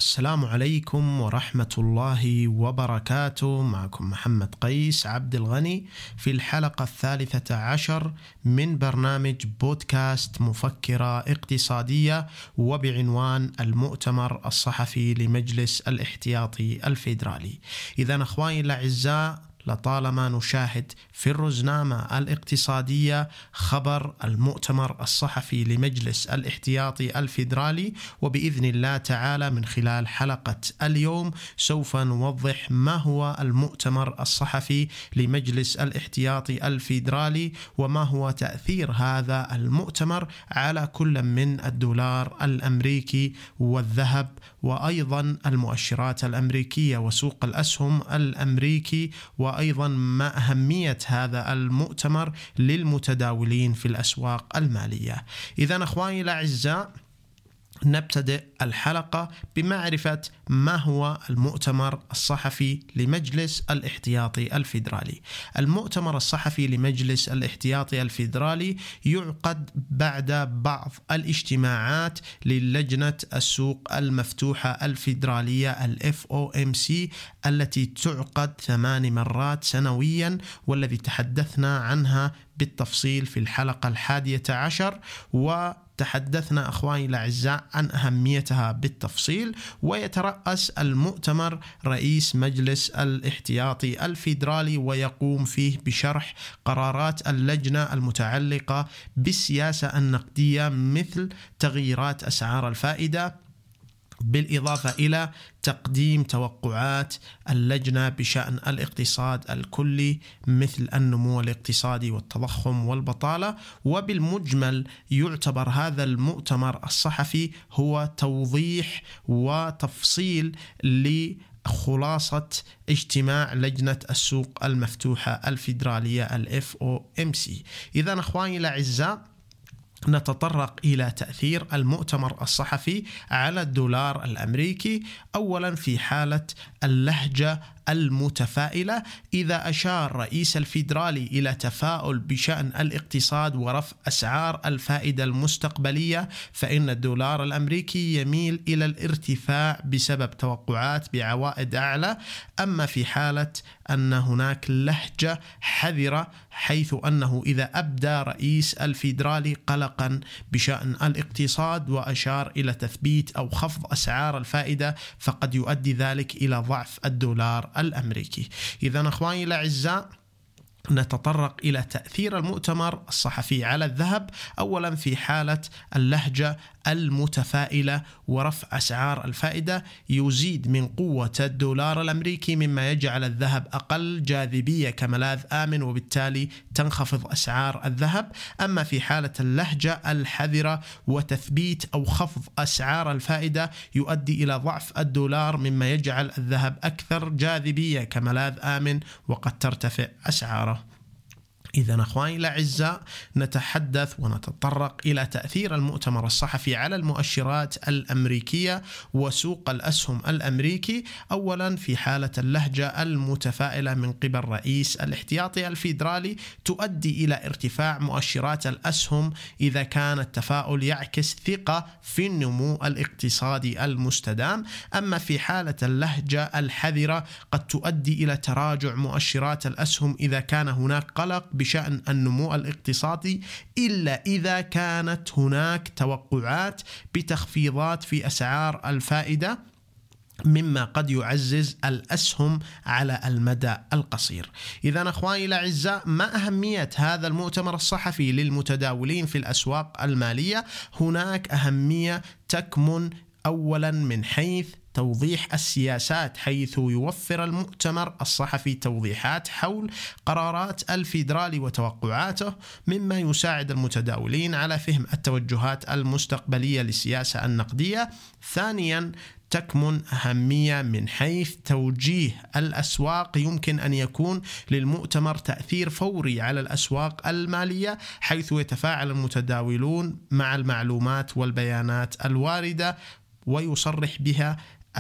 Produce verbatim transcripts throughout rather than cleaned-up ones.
السلام عليكم ورحمة الله وبركاته. معكم محمد قيس عبد الغني في الحلقة الثالثة عشر من برنامج بودكاست مفكرة اقتصادية وبعنوان المؤتمر الصحفي لمجلس الاحتياطي الفيدرالي. إذن أخواني الأعزاء، لطالما نشاهد في الرزنامة الاقتصادية خبر المؤتمر الصحفي لمجلس الاحتياطي الفيدرالي، وبإذن الله تعالى من خلال حلقة اليوم سوف نوضح ما هو المؤتمر الصحفي لمجلس الاحتياطي الفيدرالي وما هو تأثير هذا المؤتمر على كل من الدولار الأمريكي والذهب وأيضا المؤشرات الأمريكية وسوق الأسهم الأمريكي، وأيضا ما أهمية هذا المؤتمر للمتداولين في الأسواق المالية. إذن أخواني الأعزاء، نبتدئ الحلقة بمعرفة ما هو المؤتمر الصحفي لمجلس الاحتياطي الفيدرالي. المؤتمر الصحفي لمجلس الاحتياطي الفيدرالي يعقد بعد بعض الاجتماعات للجنة السوق المفتوحة الفيدرالية ال إف أو إم سي التي تعقد ثمان مرات سنويا، والذي تحدثنا عنها بالتفصيل في الحلقة الحادية عشر، و تحدثنا أخواني الأعزاء عن أهميتها بالتفصيل. ويترأس المؤتمر رئيس مجلس الاحتياطي الفيدرالي، ويقوم فيه بشرح قرارات اللجنة المتعلقة بالسياسة النقدية مثل تغييرات أسعار الفائدة، بالإضافة إلى تقديم توقعات اللجنة بشأن الاقتصاد الكلي مثل النمو الاقتصادي والتضخم والبطالة. وبالمجمل يعتبر هذا المؤتمر الصحفي هو توضيح وتفصيل لخلاصة اجتماع لجنة السوق المفتوحة الفيدرالية ال إف أو إم سي. إذن أخواني الأعزاء، نتطرق إلى تأثير المؤتمر الصحفي على الدولار الأمريكي. أولا، في حالة اللهجة المتفائلة، إذا أشار رئيس الفيدرالي إلى تفاؤل بشأن الاقتصاد ورفع أسعار الفائدة المستقبلية، فإن الدولار الأمريكي يميل إلى الارتفاع بسبب توقعات بعوائد أعلى. أما في حالة أن هناك لهجة حذرة، حيث أنه إذا أبدى رئيس الفيدرالي قلقا بشأن الاقتصاد وأشار إلى تثبيت أو خفض أسعار الفائدة، فقد يؤدي ذلك إلى ضعف الدولار الأمريكي. إذن أخواني الأعزاء، نتطرق إلى تأثير المؤتمر الصحفي على الذهب. أولا، في حالة اللهجة المتفائلة ورفع أسعار الفائدة يزيد من قوة الدولار الأمريكي، مما يجعل الذهب أقل جاذبية كملاذ آمن، وبالتالي تنخفض أسعار الذهب. أما في حالة اللهجة الحذرة وتثبيت أو خفض أسعار الفائدة يؤدي إلى ضعف الدولار، مما يجعل الذهب أكثر جاذبية كملاذ آمن وقد ترتفع أسعاره. إذن أخواني الأعزاء، نتحدث ونتطرق إلى تأثير المؤتمر الصحفي على المؤشرات الأمريكية وسوق الأسهم الأمريكي. أولا، في حالة اللهجة المتفائلة من قبل رئيس الاحتياطي الفيدرالي تؤدي إلى ارتفاع مؤشرات الأسهم إذا كان التفاؤل يعكس ثقة في النمو الاقتصادي المستدام. أما في حالة اللهجة الحذرة قد تؤدي إلى تراجع مؤشرات الأسهم إذا كان هناك قلق بشأن النمو الاقتصادي، إلا إذا كانت هناك توقعات بتخفيضات في أسعار الفائدة، مما قد يعزز الأسهم على المدى القصير. إذن أخواني الأعزاء، ما أهمية هذا المؤتمر الصحفي للمتداولين في الأسواق المالية؟ هناك أهمية تكمن أولا من حيث توضيح السياسات، حيث يوفر المؤتمر الصحفي توضيحات حول قرارات الفيدرالي وتوقعاته، مما يساعد المتداولين على فهم التوجهات المستقبلية للسياسة النقدية. ثانيا، تكمن أهمية من حيث توجيه الأسواق. يمكن أن يكون للمؤتمر تأثير فوري على الأسواق المالية، حيث يتفاعل المتداولون مع المعلومات والبيانات الواردة ويصرح بها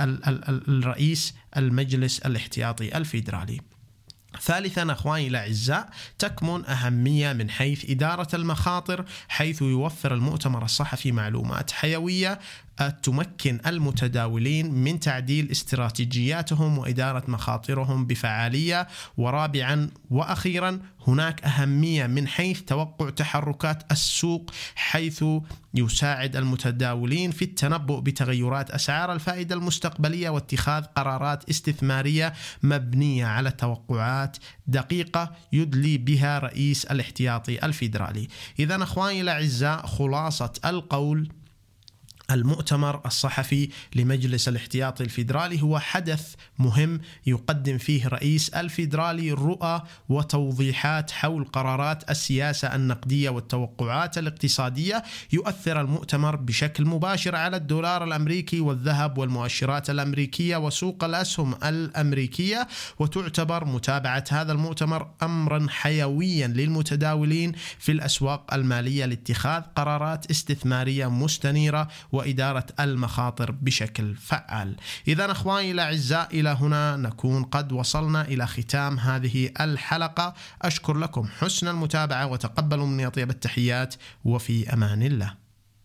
الرئيس المجلس الاحتياطي الفيدرالي. ثالثا أخواني الأعزاء، تكمن أهمية من حيث إدارة المخاطر، حيث يوفر المؤتمر الصحفي معلومات حيوية تمكن المتداولين من تعديل استراتيجياتهم وإدارة مخاطرهم بفعالية. ورابعا وأخيرا هناك أهمية من حيث توقع تحركات السوق، حيث يساعد المتداولين في التنبؤ بتغيرات أسعار الفائدة المستقبلية واتخاذ قرارات استثمارية مبنية على توقعات دقيقة يدلي بها رئيس الاحتياطي الفيدرالي. إذن أخواني الأعزاء، خلاصة القول، المؤتمر الصحفي لمجلس الاحتياطي الفيدرالي هو حدث مهم يقدم فيه رئيس الفيدرالي رؤى وتوضيحات حول قرارات السياسة النقدية والتوقعات الاقتصادية. يؤثر المؤتمر بشكل مباشر على الدولار الأمريكي والذهب والمؤشرات الأمريكية وسوق الأسهم الأمريكية، وتعتبر متابعة هذا المؤتمر أمرا حيويا للمتداولين في الأسواق المالية لاتخاذ قرارات استثمارية مستنيرة وإدارة المخاطر بشكل فعال. إذن أخواني الأعزاء، إلى هنا نكون قد وصلنا إلى ختام هذه الحلقة. أشكر لكم حسن المتابعة وتقبلوا مني أطيب التحيات، وفي أمان الله.